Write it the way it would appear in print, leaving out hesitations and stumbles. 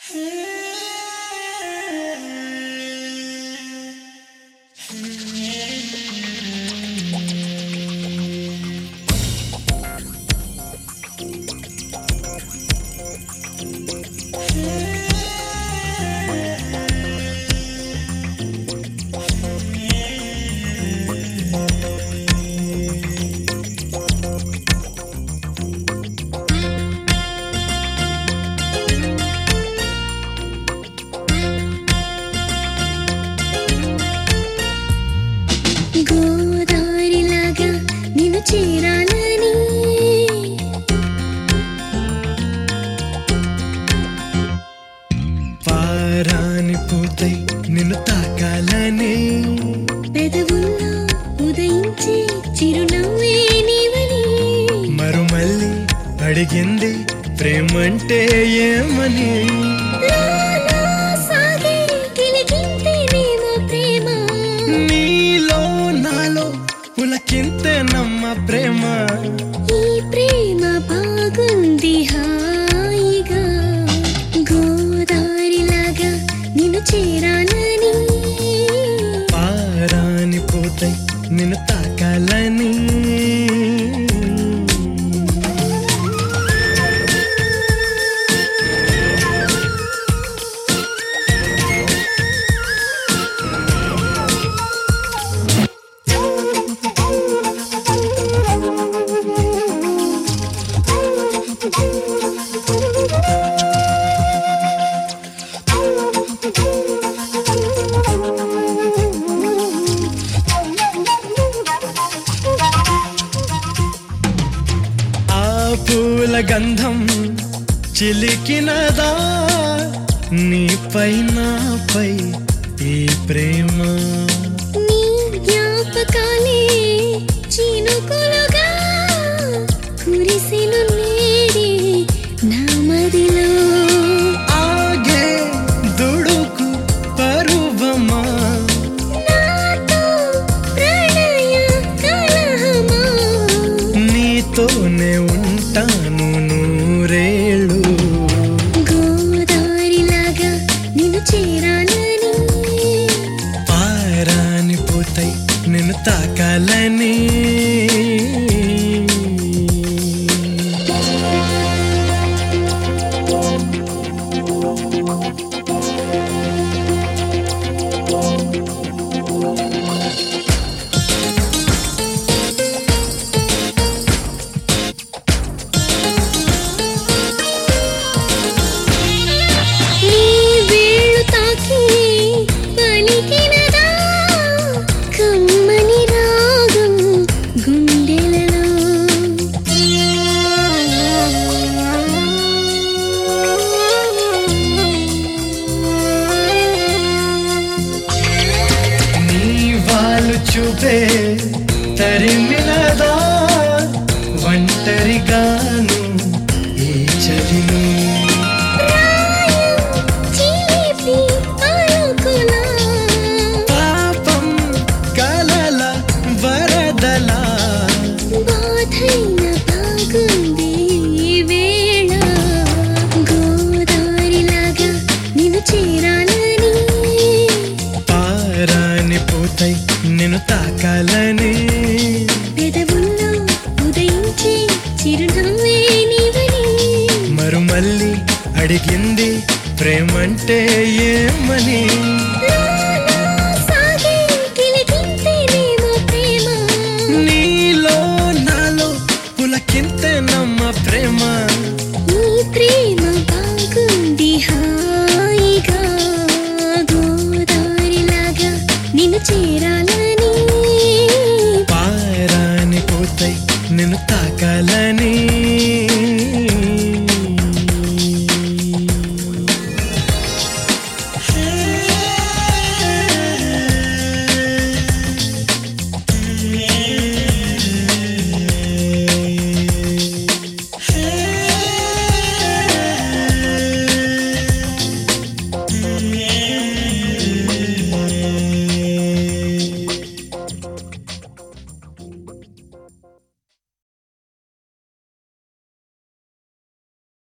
గోదారిలాగా నిన్ను చేరాలని పారాని పూతై నిన్ను తాకాలని పెదవుల్లో ఉదయించే చిరునవ్వే నీవని మరుమల్లి అడిగింది ప్రేమంటే ఏమని నాలో సాగే గిలిగింతేనేమో ప్రేమ నీలో నాలో పులకింతే నమ్మ ప్రేమ ఈ ప్రేమ బాగుంది హాయిగా గోదారిలాగా నిన్ను చేరాలని పారాని పూతై నిన్ను తాకాలని పూల గంధం చిలికినదా నీపై నాపై ఈ ప్రేమ నీ జ్ఞాపకాలే చినుకులుగా కురిసెను నేడే నా మదిలో ఆగే దుడుకు పరువమా నాతో ప్రణయ కలహమా నీతోనే ఉంటాను నూరేళ్ళు గోదారిలాగా నిన్ను చేరాలని పారాని పూతై నిన్ను తాకాలని నీ వేళ్ళు తాకి పలికినదా కమ్మని రాగం గుండెలలో నీ వాళ్ళు చూపే తరిమినదా ఒంటరిగాను ఈ చలిలో చిలిపి పలుకులా పాపం కలల వరదలా బాధైన బాగుంది ఈ వేళ గోదారిలాగా నిన్ను చేరాలని పారాని పూతై నిన్ను తాకాలని పెదవుల్లో ఉదయించే చిరునవ్వే నీవని మరుమల్లి అడిగింది ప్రేమంటే ఏమని నాలో సాగే గిలిగింతేనేమో ప్రేమ నీలో నాలో పులకింతే నమ్మ ప్రేమ ఈ ప్రేమ